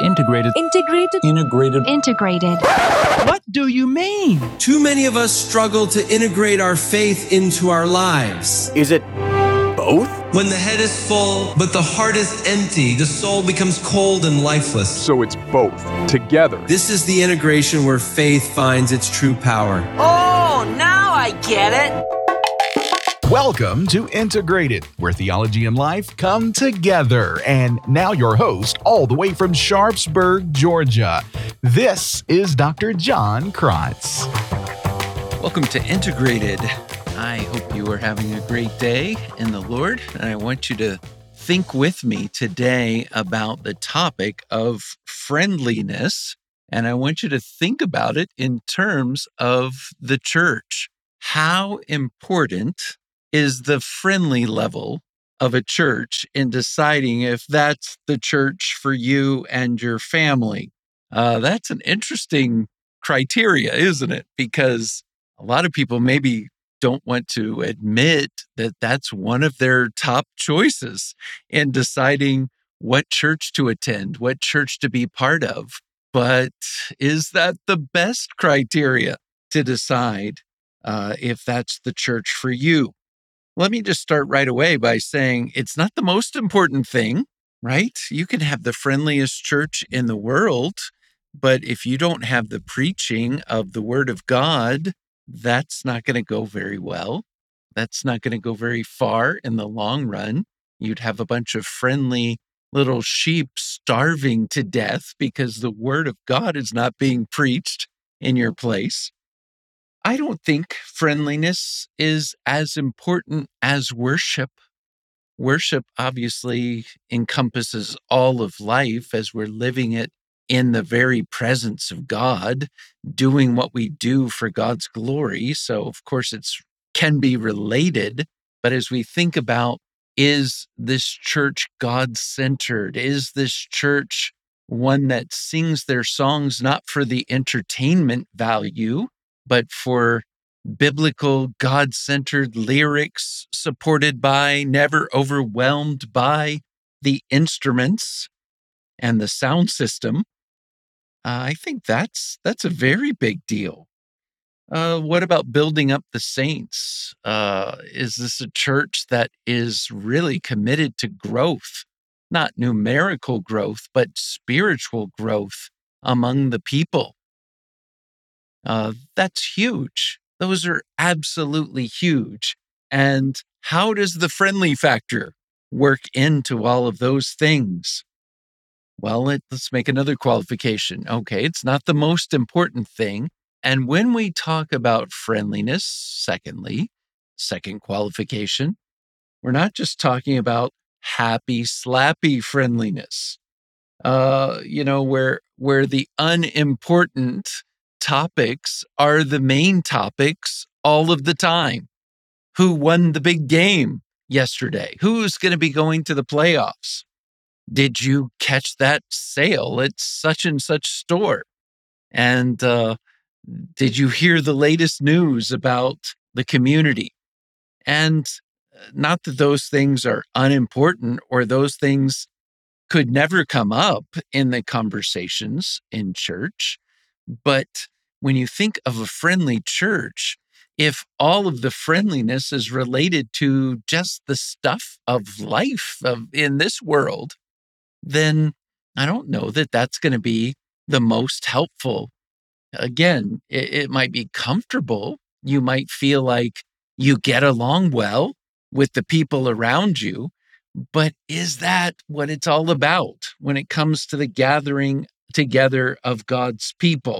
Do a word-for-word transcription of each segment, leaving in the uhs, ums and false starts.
Integrated. Integrated. Integrated. Integrated. What do you mean? Too many of us struggle to integrate our faith into our lives. Is it both? When the head is full, but the heart is empty, the soul becomes cold and lifeless. So it's both, together. This is the integration where faith finds its true power. Oh, now I get it. Welcome to Integrated, where theology and life come together. And now your host, all the way from Sharpsburg, Georgia. This is Doctor John Krotz. Welcome to Integrated. I hope you are having a great day in the Lord. And I want you to think with me today about the topic of friendliness. And I want you to think about it in terms of the church. How important is the friendly level of a church in deciding if that's the church for you and your family? Uh, that's an interesting criteria, isn't it? Because a lot of people maybe don't want to admit that that's one of their top choices in deciding what church to attend, what church to be part of. But is that the best criteria to decide uh, if that's the church for you? Let me just start right away by saying it's not the most important thing, right? You can have the friendliest church in the world, but if you don't have the preaching of the Word of God, that's not going to go very well. That's not going to go very far in the long run. You'd have a bunch of friendly little sheep starving to death because the Word of God is not being preached in your place. I don't think friendliness is as important as worship. Worship obviously encompasses all of life as we're living it in the very presence of God, doing what we do for God's glory. So, of course, it can be related. But as we think about, is this church God-centered? Is this church one that sings their songs not for the entertainment value, but for biblical, God-centered lyrics supported by, never overwhelmed by the instruments and the sound system? Uh, I think that's that's a very big deal. Uh, what about building up the saints? Uh, is this a church that is really committed to growth, not numerical growth, but spiritual growth among the people? Uh, that's huge. Those are absolutely huge. And how does the friendly factor work into all of those things? Well, let, let's make another qualification. Okay, it's not the most important thing. And when we talk about friendliness, secondly, second qualification, we're not just talking about happy, slappy friendliness, uh, you know, where where the unimportant topics are the main topics all of the time. Who won the big game yesterday? Who's going to be going to the playoffs? Did you catch that sale at such and such store? And uh, did you hear the latest news about the community? And not that those things are unimportant or those things could never come up in the conversations in church. But when you think of a friendly church, if all of the friendliness is related to just the stuff of life of, in this world, then I don't know that that's going to be the most helpful. Again, it, it might be comfortable. You might feel like you get along well with the people around you, but is that what it's all about when it comes to the gathering together of God's people?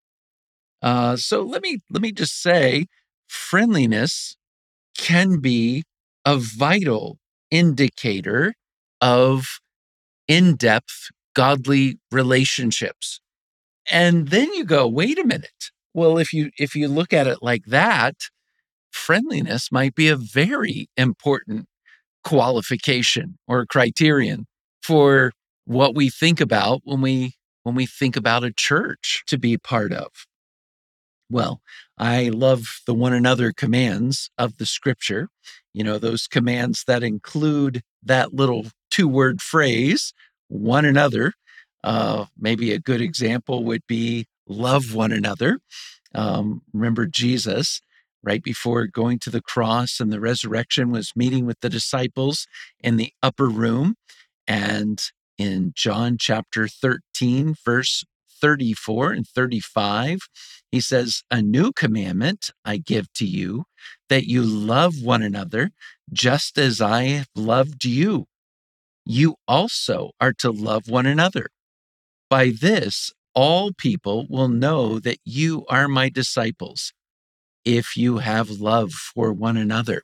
Uh, so let me let me just say, friendliness can be a vital indicator of in-depth godly relationships. And then you go, wait a minute. Well, if you if you look at it like that, friendliness might be a very important qualification or criterion for what we think about when we when we think about a church to be part of. Well, I love the one another commands of the scripture, you know, those commands that include that little two-word phrase, one another. Uh, maybe a good example would be love one another. Um, remember Jesus, right before going to the cross and the resurrection, was meeting with the disciples in the upper room. And in John chapter thirteen, verse thirty-four and thirty-five, he says, "A new commandment I give to you, that you love one another just as I have loved you. You also are to love one another. By this, all people will know that you are my disciples, if you have love for one another."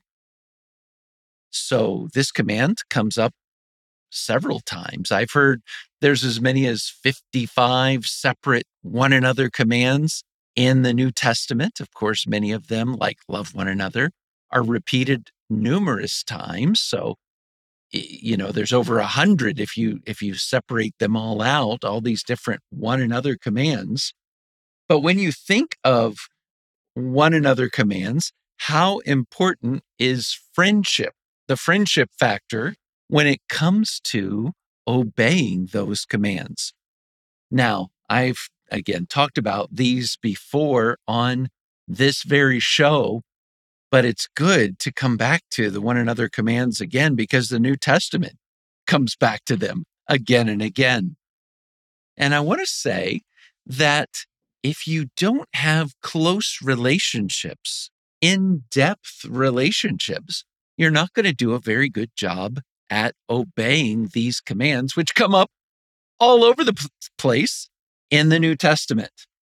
So this command comes up several times. I've heard there's as many as fifty-five separate one another commands in the New Testament. Of course, many of them, like love one another, are repeated numerous times. So, you know, there's over a hundred if you if you separate them all out, all these different one another commands. But when you think of one another commands, how important is friendship, the friendship factor, when it comes to obeying those commands? Now, I've again talked about these before on this very show, but it's good to come back to the one another commands again, because the New Testament comes back to them again and again. And I want to say that if you don't have close relationships, in-depth relationships, you're not going to do a very good job at obeying these commands, which come up all over the p- place in the New Testament.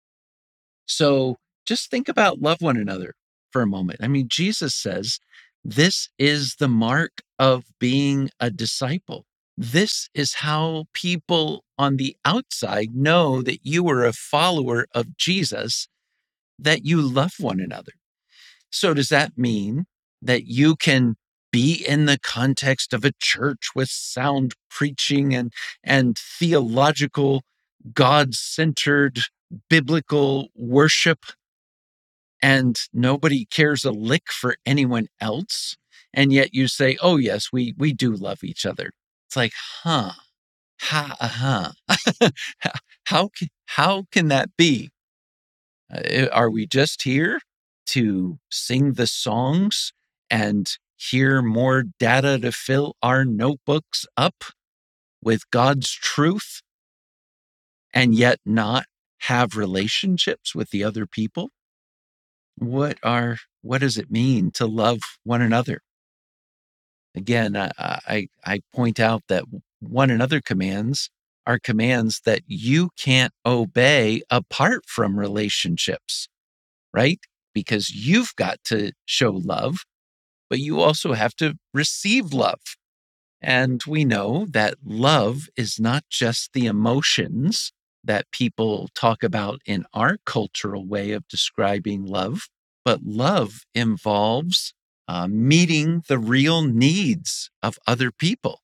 So just think about love one another for a moment. I mean, Jesus says, this is the mark of being a disciple. This is how people on the outside know that you are a follower of Jesus, that you love one another. So does that mean that you can be in the context of a church with sound preaching and, and theological, God-centered, biblical worship, and nobody cares a lick for anyone else, and yet you say, oh yes, we we do love each other? It's like, huh, ha, uh-huh. how, can, how can that be? Uh, are we just here to sing the songs and hear more data to fill our notebooks up with God's truth, and yet not have relationships with the other people? What are what does it mean to love one another? Again, I, I, I point out that one another commands are commands that you can't obey apart from relationships, right? Because you've got to show love, but you also have to receive love. And we know that love is not just the emotions that people talk about in our cultural way of describing love, but love involves uh, meeting the real needs of other people.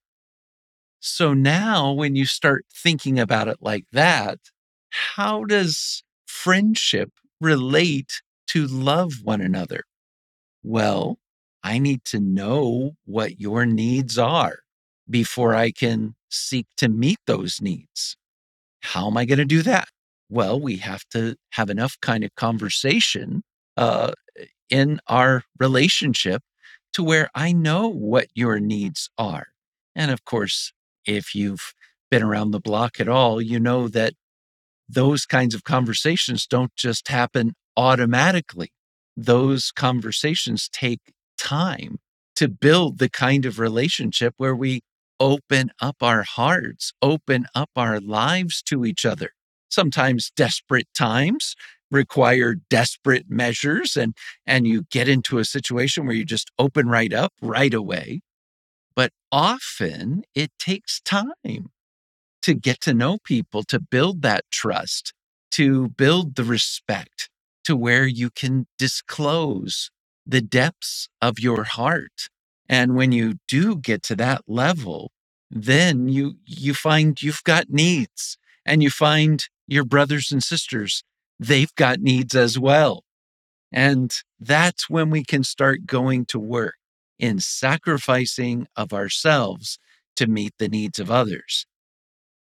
So now when you start thinking about it like that, how does friendship relate to love one another? Well, I need to know what your needs are before I can seek to meet those needs. How am I going to do that? Well, we have to have enough kind of conversation uh, in our relationship to where I know what your needs are. And of course, if you've been around the block at all, you know that those kinds of conversations don't just happen automatically. Those conversations take time to build the kind of relationship where we open up our hearts, open up our lives to each other. Sometimes desperate times require desperate measures, and, and you get into a situation where you just open right up right away. But often it takes time to get to know people, to build that trust, to build the respect, to where you can disclose the depths of your heart. And when you do get to that level, then you you find you've got needs, and you find your brothers and sisters, they've got needs as well. And that's when we can start going to work in sacrificing of ourselves to meet the needs of others.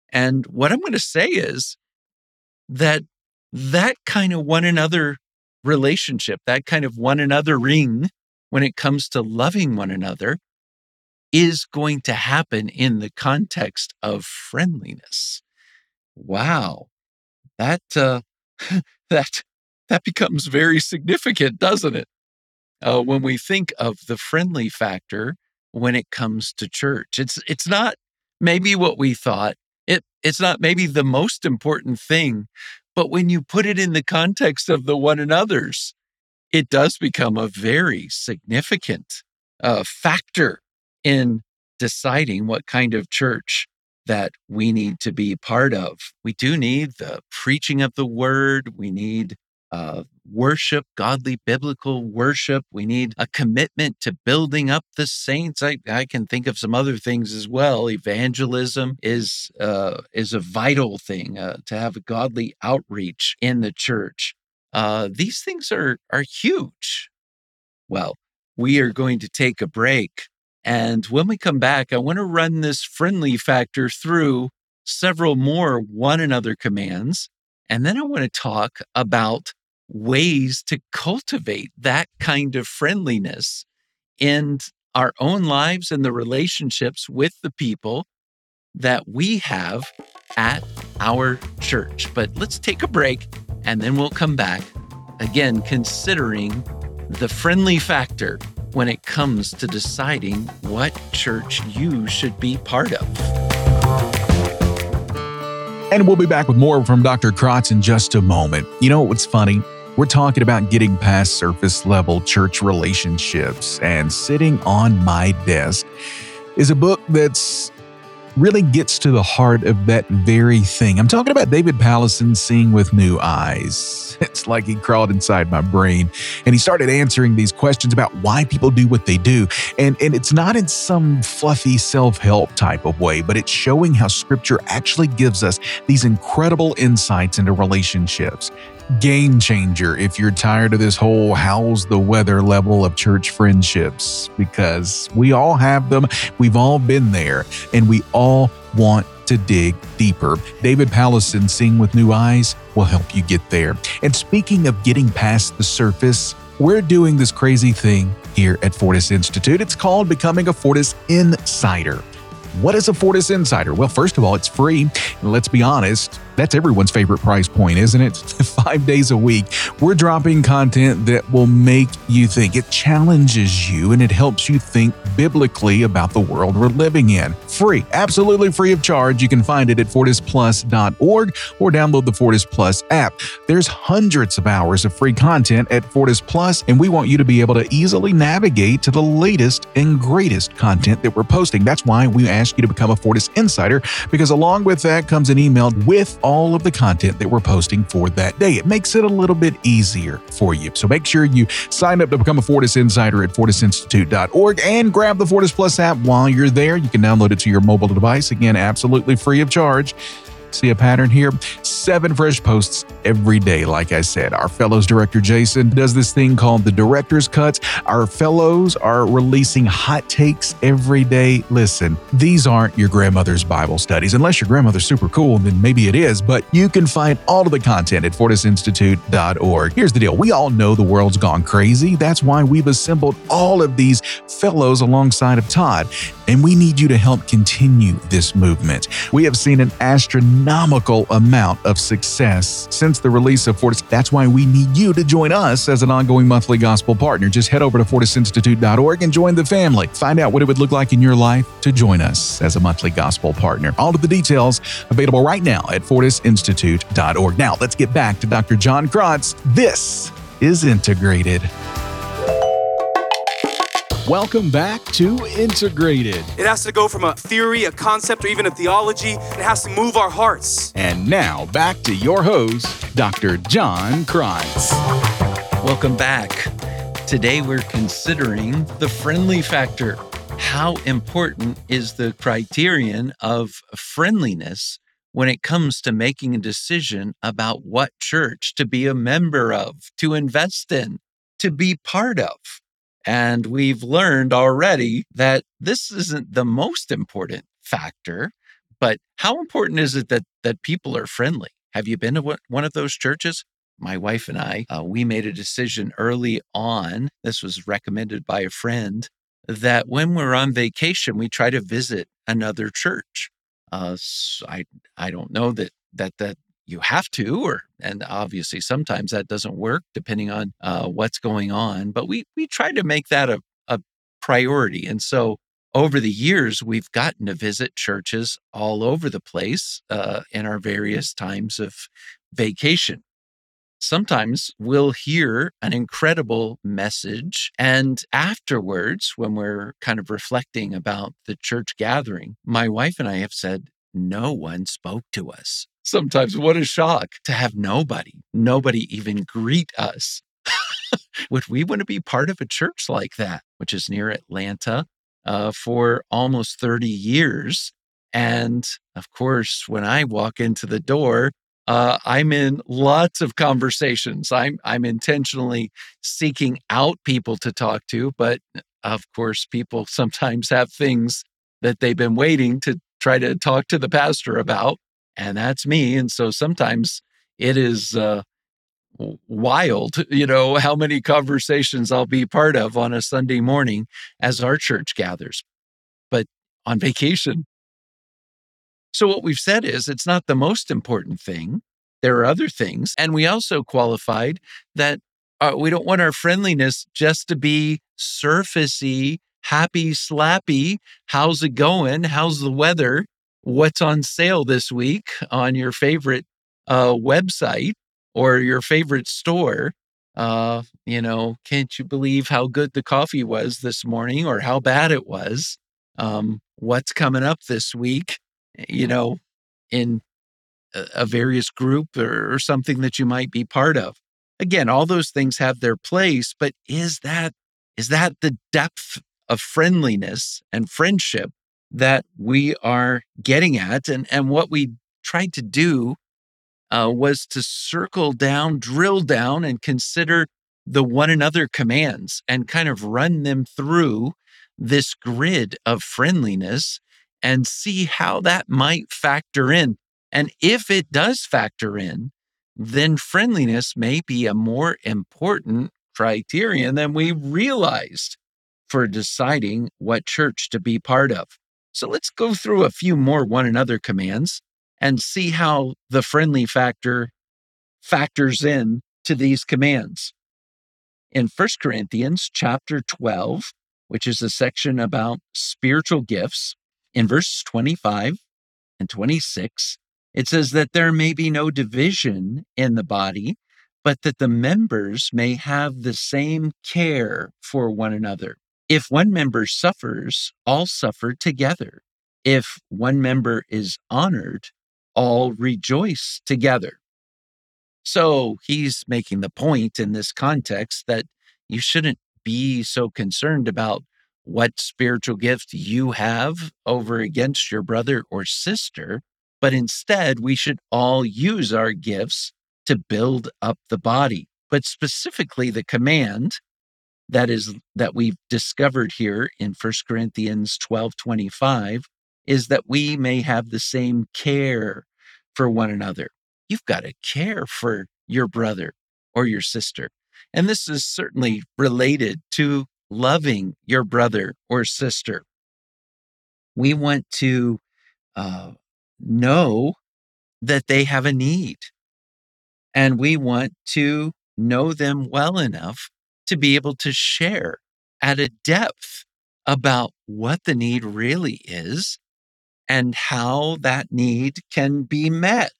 And what I'm going to say is that that kind of one another relationship, that kind of one another ring when it comes to loving one another is going to happen in the context of friendliness. Wow. That, uh, that, that becomes very significant, doesn't it? Uh, when we think of the friendly factor when it comes to church, it's, it's not maybe what we thought. It, it's not maybe the most important thing, but when you put it in the context of the one another's, it does become a very significant uh, factor in deciding what kind of church that we need to be part of. We do need the preaching of the word. We need uh, worship, godly biblical worship. We need a commitment to building up the saints. I, I can think of some other things as well. Evangelism is uh, is a vital thing uh, to have a godly outreach in the church. Uh, these things are are huge. Well, we are going to take a break. And when we come back, I want to run this friendly factor through several more one another commands. And then I want to talk about ways to cultivate that kind of friendliness in our own lives and the relationships with the people that we have at our church. But let's take a break and then we'll come back, again, considering the friendly factor when it comes to deciding what church you should be part of. And we'll be back with more from Doctor Krotz in just a moment. You know what's funny? We're talking about getting past surface level church relationships, and Sitting on My Desk is a book that's really gets to the heart of that very thing. I'm talking about David Powlison, Seeing with New Eyes. It's like he crawled inside my brain and he started answering these questions about why people do what they do. And, and it's not in some fluffy self-help type of way, but it's showing how Scripture actually gives us these incredible insights into relationships. Game changer if you're tired of this whole how's the weather level of church friendships, because we all have them, we've all been there, and we all want to dig deeper. David Powlison, Seeing with New Eyes, will help you get there. And speaking of getting past the surface, we're doing this crazy thing here at Fortis Institute. It's called Becoming a Fortis Insider. What is a Fortis Insider? Well, first of all, it's free. And let's be honest, that's everyone's favorite price point, isn't it? Five days a week, we're dropping content that will make you think. It challenges you and it helps you think biblically about the world we're living in. Free, absolutely free of charge. You can find it at fortis plus dot org or download the Fortis Plus app. There's hundreds of hours of free content at Fortis Plus, and we want you to be able to easily navigate to the latest and greatest content that we're posting. That's why we ask you to become a Fortis Insider, because along with that comes an email with all of the content that we're posting for that day. It makes it a little bit easier for you. So make sure you sign up to become a Fortis Insider at fortis institute dot org and grab the Fortis Plus app while you're there. You can download it to your mobile device. Again, absolutely free of charge. See a pattern here? Seven fresh posts every day. Like I said, our fellows director Jason does this thing called the Director's Cuts. Our fellows are releasing hot takes every day. Listen, these aren't your grandmother's Bible studies. Unless your grandmother's super cool, then maybe it is, but you can find all of the content at fortis institute dot org. Here's the deal. We all know the world's gone crazy. That's why we've assembled all of these fellows alongside of Todd, and we need you to help continue this movement. We have seen an astronomical astronomical amount of success since the release of Fortis. That's why we need you to join us as an ongoing monthly gospel partner. Just head over to fortis institute dot org and join the family. Find out what it would look like in your life to join us as a monthly gospel partner. All of the details available right now at fortis institute dot org. Now, let's get back to Doctor John Krotz. This is Integrated. Welcome back to Integrated. It has to go from a theory, a concept, or even a theology. It has to move our hearts. And now back to your host, Doctor John Krotz. Welcome back. Today we're considering the friendly factor. How important is the criterion of friendliness when it comes to making a decision about what church to be a member of, to invest in, to be part of? And we've learned already that this isn't the most important factor, But how important is it that that people are friendly? Have you been to one one of those churches? My wife and I, uh, we made a decision early on. This was recommended by a friend, that when we're on vacation, we try to visit another church. Uh, s I I don't know that that that you have to, or and obviously sometimes that doesn't work depending on uh, what's going on. But we we try to make that a a priority, and so over the years we've gotten to visit churches all over the place uh, in our various times of vacation. Sometimes we'll hear an incredible message, and afterwards, when we're kind of reflecting about the church gathering, my wife and I have said, no one spoke to us. Sometimes, what a shock to have nobody, nobody even greet us. Would we want to be part of a church like that, which is near Atlanta, uh, for almost thirty years? And of course, when I walk into the door, uh, I'm in lots of conversations. I'm I'm intentionally seeking out people to talk to, but of course, people sometimes have things that they've been waiting to try to talk to the pastor about, and that's me. And so sometimes it is uh, w- wild, you know, how many conversations I'll be part of on a Sunday morning as our church gathers, but on vacation. So what we've said is it's not the most important thing. There are other things. And we also qualified that uh, we don't want our friendliness just to be surfacey, happy, slappy. How's it going? How's the weather? What's on sale this week on your favorite uh, website or your favorite store? Uh, you know, can't you believe how good the coffee was this morning or how bad it was? Um, what's coming up this week? You know, in a, a various group or, or something that you might be part of. Again, all those things have their place, but is that is that the depth of friendliness and friendship that we are getting at? And, and what we tried to do uh, was to circle down, drill down, and consider the one another commands and kind of run them through this grid of friendliness and see how that might factor in. And if it does factor in, then friendliness may be a more important criterion than we realized for deciding what church to be part of. So let's go through a few more one another commands and see how the friendly factor factors in to these commands. In First Corinthians chapter twelve, which is a section about spiritual gifts, in verses twenty-five and twenty-six, it says that there may be no division in the body, but that the members may have the same care for one another. If one member suffers, all suffer together. If one member is honored, all rejoice together. So he's making the point in this context that you shouldn't be so concerned about what spiritual gift you have over against your brother or sister, but instead we should all use our gifts to build up the body. But specifically the command that is that we've discovered here in First Corinthians twelve twenty-five is that we may have the same care for one another. You've got to care for your brother or your sister. And this is certainly related to loving your brother or sister. We want to uh, know that they have a need, and we want to know them well enough to be able to share at a depth about what the need really is and how that need can be met.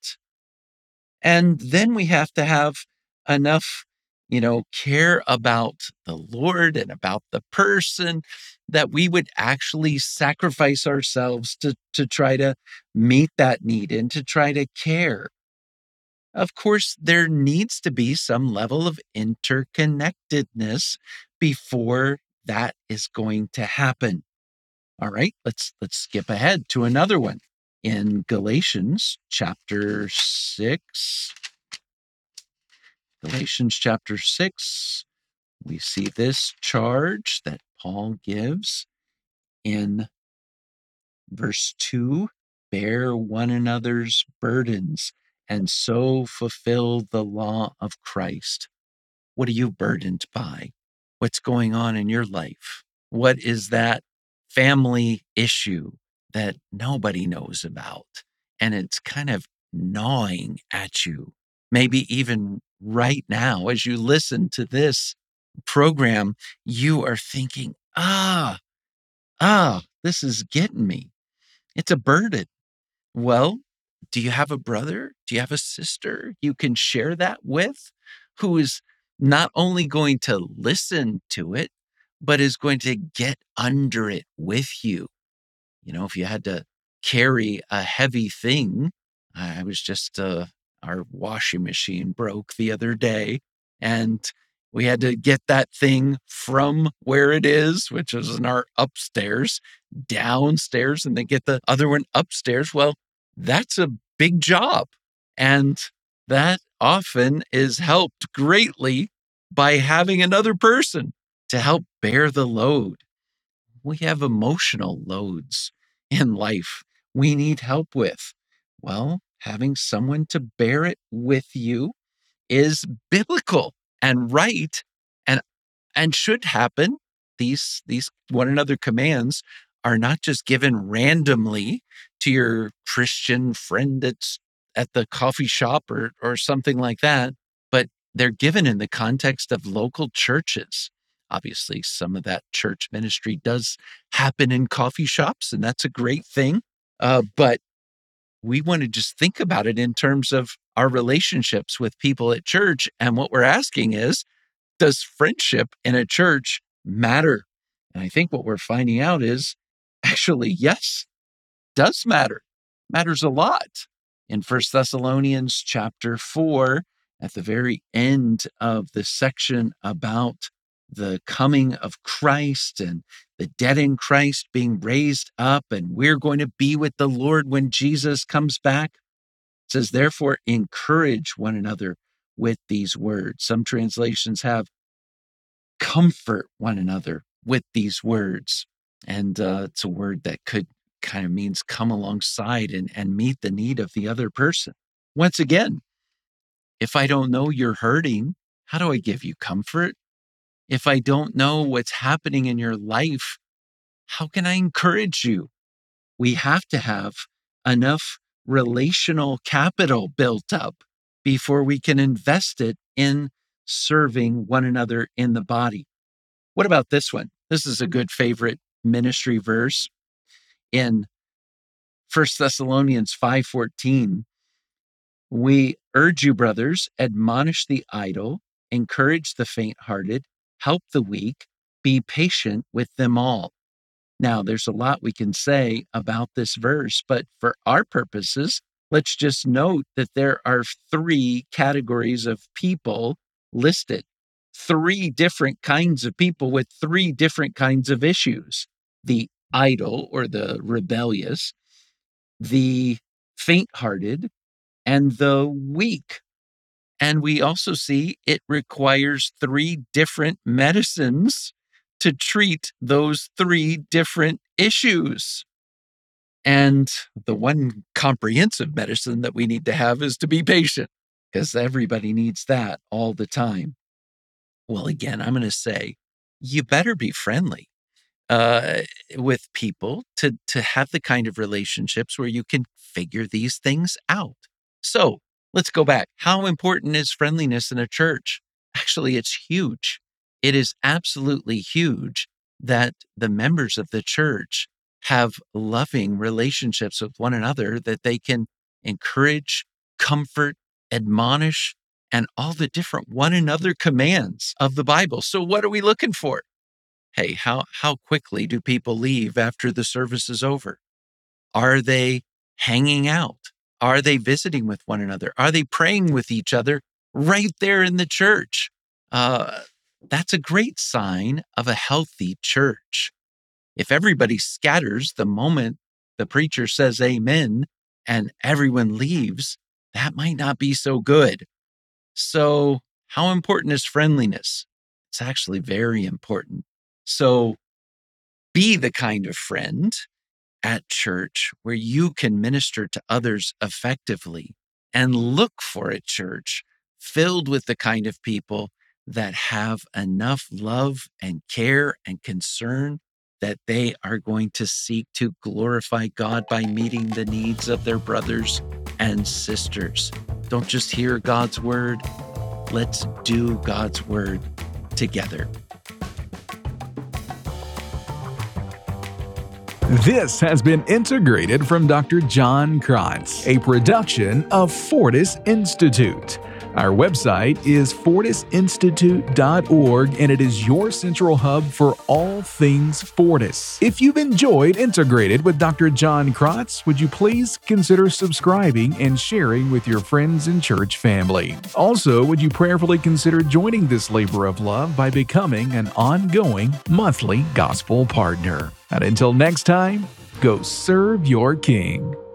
And then we have to have enough, you know, care about the Lord and about the person that we would actually sacrifice ourselves to, to try to meet that need and to try to care. Of course, there needs to be some level of interconnectedness before that is going to happen. All right, let's let's skip ahead to another one. In Galatians chapter six, Galatians chapter six, we see this charge that Paul gives in verse two. bear one another's burdens and so fulfill the law of Christ. What are you burdened by? What's going on in your life? What is that family issue that nobody knows about? And it's kind of gnawing at you. Maybe even right now, as you listen to this program, you are thinking, ah, ah, this is getting me. It's a burden. Well, do you have a brother? Do you have a sister you can share that with, who is not only going to listen to it, but is going to get under it with you? You know, if you had to carry a heavy thing, I was just, uh, our washing machine broke the other day, and we had to get that thing from where it is, which is in our upstairs, downstairs, and then get the other one upstairs. Well, that's a big job. And that often is helped greatly by having another person to help bear the load. We have emotional loads in life we need help with. Well, having someone to bear it with you is biblical and right and and should happen. These these one another commands are not just given randomly to your Christian friend that's at the coffee shop or or something like that, but they're given in the context of local churches. Obviously, some of that church ministry does happen in coffee shops, and that's a great thing. Uh, but we want to just think about it in terms of our relationships with people at church. And what we're asking is, does friendship in a church matter? And I think what we're finding out is actually, yes, does matter, matters a lot. In First Thessalonians chapter four, at the very end of the section about the coming of Christ and the dead in Christ being raised up, and we're going to be with the Lord when Jesus comes back. It says, therefore, encourage one another with these words. Some translations have comfort one another with these words. And uh, it's a word that could kind of means come alongside and, and meet the need of the other person. Once again, if I don't know you're hurting, how do I give you comfort? If I don't know what's happening in your life, how can I encourage you? We have to have enough relational capital built up before we can invest it in serving one another in the body. What about this one? This is a good favorite ministry verse in First Thessalonians five fourteen. We urge you, brothers, admonish the idle, encourage the faint-hearted, help the weak, be patient with them all. Now, there's a lot we can say about this verse, but for our purposes, let's just note that there are three categories of people listed, three different kinds of people with three different kinds of issues: the idle or the rebellious, the faint-hearted, and the weak. And we also see it requires three different medicines to treat those three different issues. And the one comprehensive medicine that we need to have is to be patient, because everybody needs that all the time. Well, again, I'm going to say, you better be friendly uh, with people to, to have the kind of relationships where you can figure these things out. So let's go back. How important is friendliness in a church? Actually, it's huge. It is absolutely huge that the members of the church have loving relationships with one another, that they can encourage, comfort, admonish, and all the different one another commands of the Bible. So what are we looking for? Hey, how, how quickly do people leave after the service is over? Are they hanging out? Are they visiting with one another? Are they praying with each other right there in the church? Uh, that's a great sign of a healthy church. If everybody scatters the moment the preacher says amen and everyone leaves, that might not be so good. So how important is friendliness? It's actually very important. So be the kind of friend at church where you can minister to others effectively, and look for a church filled with the kind of people that have enough love and care and concern that they are going to seek to glorify God by meeting the needs of their brothers and sisters. Don't just hear God's word. Let's do God's word together. This has been Integrated from Doctor John Krantz, a production of Fortis Institute. Our website is fortis institute dot org, and it is your central hub for all things Fortis. If you've enjoyed Integrated with Doctor John Krantz, would you please consider subscribing and sharing with your friends and church family? Also, would you prayerfully consider joining this labor of love by becoming an ongoing monthly gospel partner? And until next time, go serve your King.